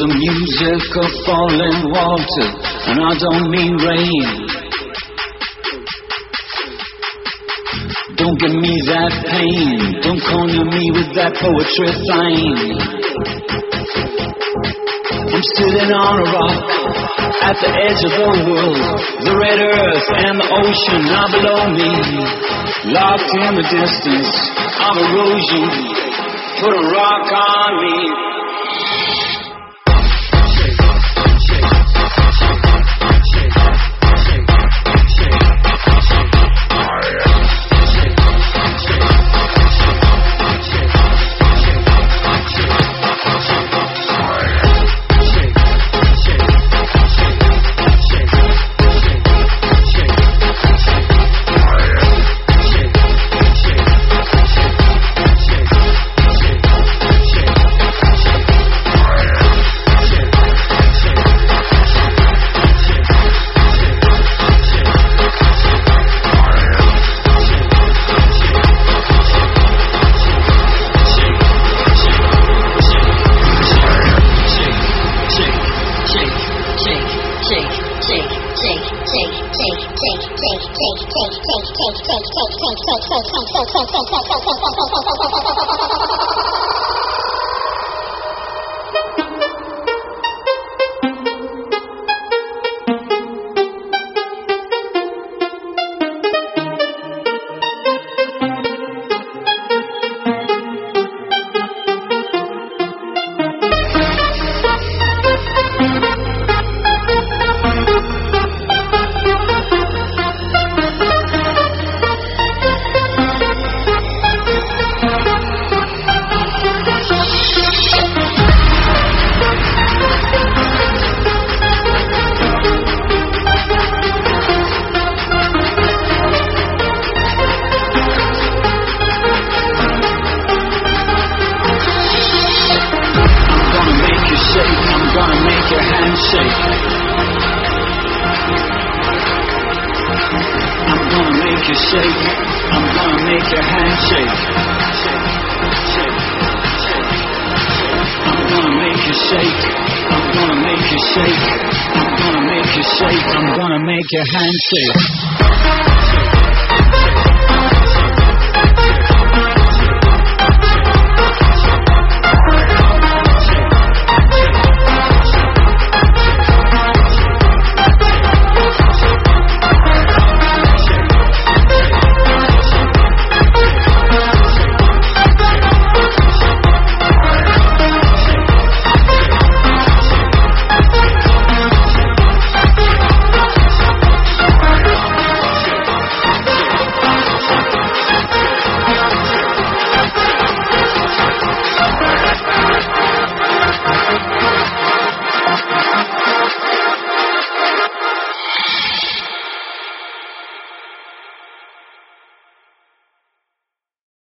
the music of falling water, and I don't mean rain. Don't give me that pain, don't corner me with that poetry flame. I'm sitting on a rock at the edge of the world, the red earth and the ocean are below me. Locked in the distance of erosion, put a rock on me. I'm gonna make your handshake.